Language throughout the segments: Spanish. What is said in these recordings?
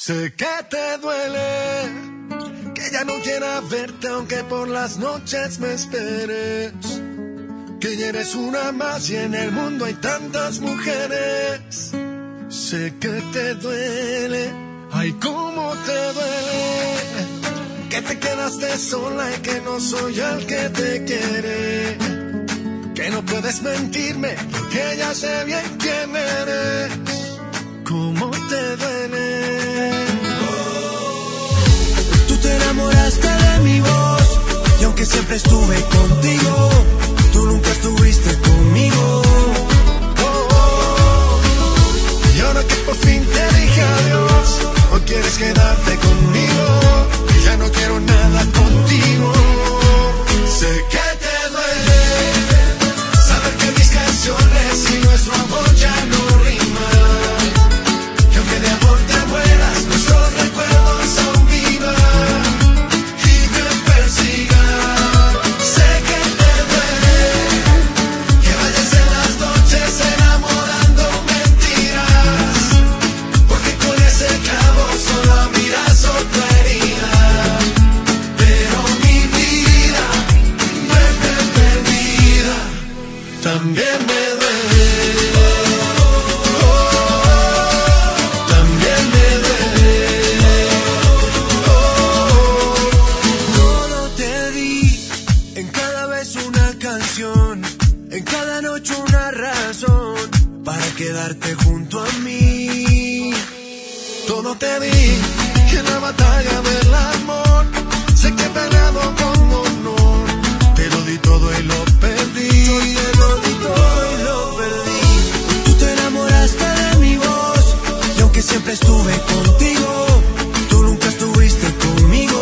Sé que te duele, que ya no quiera verte aunque por las noches me esperes, que ya eres una más y en el mundo hay tantas mujeres. Sé que te duele, ay cómo te duele, que te quedaste sola y que no soy el que te quiere, que no puedes mentirme porque ya sé bien quién eres. ¿Cómo te duele? Tú te enamoraste de mi voz y aunque siempre estuve contigo, tú nunca estuviste conmigo. Y ahora que por fin te dije adiós, ¿o quieres quedarte conmigo? Que ya no quiero nada contigo. Sé que te duele saber que mis canciones y nuestro amor ya no riman, que aunque de amor te mueras, nuestros recuerdos aún vivan y me persigan. Sé que te duele que vayas en las noches enamorando mentiras, porque con ese clavo solo miras otra herida. Pero mi vida, muerte perdida, también me duele. También me duele. Todo te di, en cada beso una canción, en cada noche una razón para quedarte junto a mí. Todo te di en la batalla del amor. Sé que he peleado con honor, te lo di todo y lo perdí. Yo te lo di todo y lo perdí. Tú te enamoraste de mi voz y aunque siempre estuve contigo, tú nunca estuviste conmigo.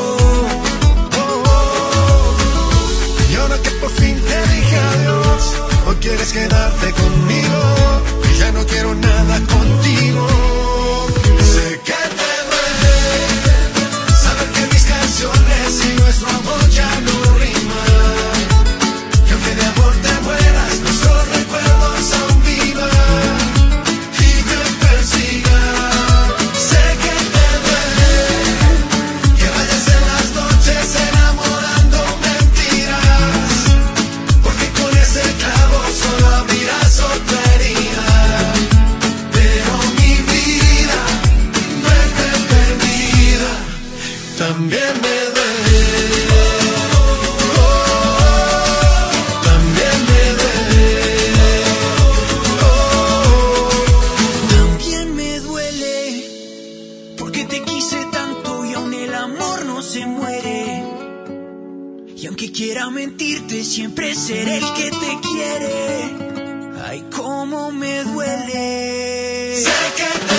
Y ahora que por fin te dije adiós, ¿o quieres quedarte conmigo? Que ya no quiero nada contigo. Sé que te duele saber que mis canciones y nuestro amor ya no riman, que aunque de amor te mueras, nuestros recuerdos aún vivan y me persigan. Sé que te duele que vayas en las noches enamorando mentiras, porque con ese clavo solo abrirás otra herida. Pero mi vida, muerte perdida, también me duele. También me duele. También me duele porque te quise tanto y aún el amor no se muere. Y aunque quiera mentirte, siempre seré el que te quiere. Ay, cómo me duele. Sé que te